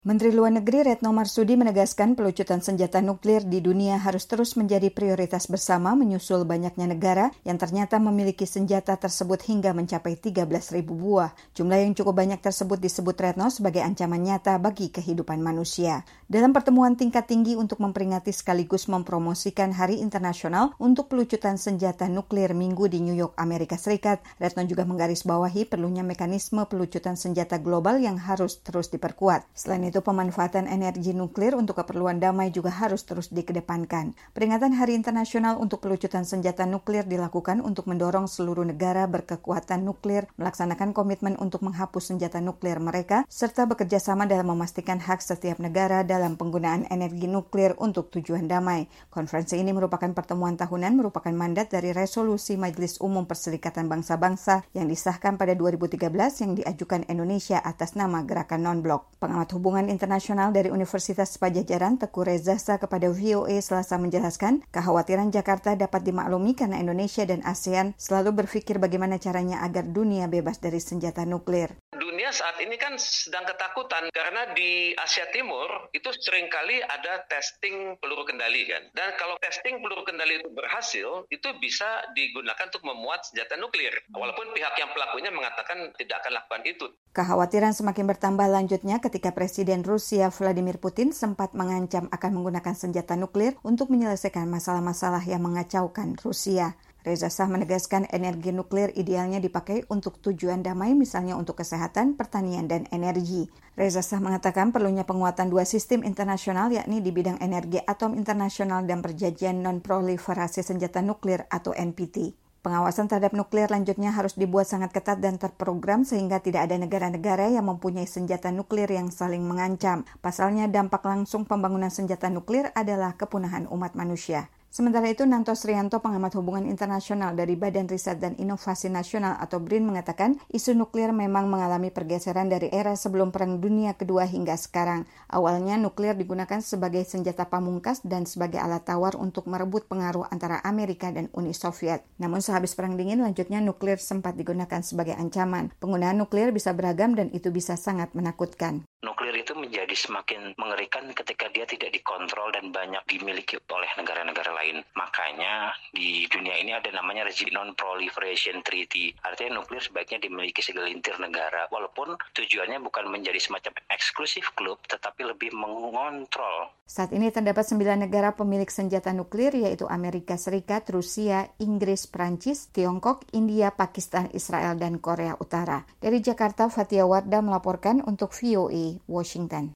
Menteri Luar Negeri Retno Marsudi menegaskan pelucutan senjata nuklir di dunia harus terus menjadi prioritas bersama menyusul banyaknya negara yang ternyata memiliki senjata tersebut hingga mencapai 13.000 buah. Jumlah yang cukup banyak tersebut disebut Retno sebagai ancaman nyata bagi kehidupan manusia. Dalam pertemuan tingkat tinggi untuk memperingati sekaligus mempromosikan Hari Internasional untuk Pelucutan Senjata Nuklir Minggu di New York, Amerika Serikat, Retno juga menggarisbawahi perlunya mekanisme pelucutan senjata global yang harus terus diperkuat. Selain itu, pemanfaatan energi nuklir untuk keperluan damai juga harus terus dikedepankan. Peringatan Hari Internasional untuk Pelucutan Senjata Nuklir dilakukan untuk mendorong seluruh negara berkekuatan nuklir melaksanakan komitmen untuk menghapus senjata nuklir mereka, serta bekerja sama dalam memastikan hak setiap negara dalam penggunaan energi nuklir untuk tujuan damai. Konferensi ini merupakan pertemuan tahunan merupakan mandat dari resolusi Majelis Umum Perserikatan Bangsa-Bangsa yang disahkan pada 2013 yang diajukan Indonesia atas nama Gerakan Non-Blok. Pengamat hubungan internasional dari Universitas Padjadjaran Teguh Reza kepada VOA Selasa menjelaskan kekhawatiran Jakarta dapat dimaklumi karena Indonesia dan ASEAN selalu berpikir bagaimana caranya agar dunia bebas dari senjata nuklir. Dunia saat ini kan sedang ketakutan karena di Asia Timur itu seringkali ada testing peluru kendali kan. Dan kalau testing peluru kendali itu berhasil, itu bisa digunakan untuk memuat senjata nuklir. Walaupun pihak yang pelakunya mengatakan tidak akan lakukan itu. Kekhawatiran semakin bertambah lanjutnya ketika Presiden Rusia Vladimir Putin sempat mengancam akan menggunakan senjata nuklir untuk menyelesaikan masalah-masalah yang mengacaukan Rusia. Reza Shah menegaskan energi nuklir idealnya dipakai untuk tujuan damai, misalnya untuk kesehatan, pertanian, dan energi. Reza Shah mengatakan perlunya penguatan dua sistem internasional, yakni di bidang energi atom internasional dan perjanjian non-proliferasi senjata nuklir atau NPT. Pengawasan terhadap nuklir lanjutnya harus dibuat sangat ketat dan terprogram sehingga tidak ada negara-negara yang mempunyai senjata nuklir yang saling mengancam. Pasalnya, dampak langsung pembangunan senjata nuklir adalah kepunahan umat manusia. Sementara itu, Nanto Srianto, pengamat hubungan internasional dari Badan Riset dan Inovasi Nasional atau BRIN, mengatakan isu nuklir memang mengalami pergeseran dari era sebelum Perang Dunia Kedua hingga sekarang. Awalnya, nuklir digunakan sebagai senjata pamungkas dan sebagai alat tawar untuk merebut pengaruh antara Amerika dan Uni Soviet. Namun sehabis Perang Dingin, lanjutnya nuklir sempat digunakan sebagai ancaman. Penggunaan nuklir bisa beragam dan itu bisa sangat menakutkan. Nuklir itu menjadi semakin mengerikan ketika dia tidak dikontrol dan banyak dimiliki oleh negara-negara lain. Makanya di dunia ini ada namanya rezim Non-Proliferation Treaty. Artinya nuklir sebaiknya dimiliki segelintir negara, walaupun tujuannya bukan menjadi semacam eksklusif klub, tetapi lebih mengontrol. Saat ini terdapat 9 negara pemilik senjata nuklir, yaitu Amerika Serikat, Rusia, Inggris, Prancis, Tiongkok, India, Pakistan, Israel, dan Korea Utara. Dari Jakarta, Fatia Wardah melaporkan untuk VOA Washington.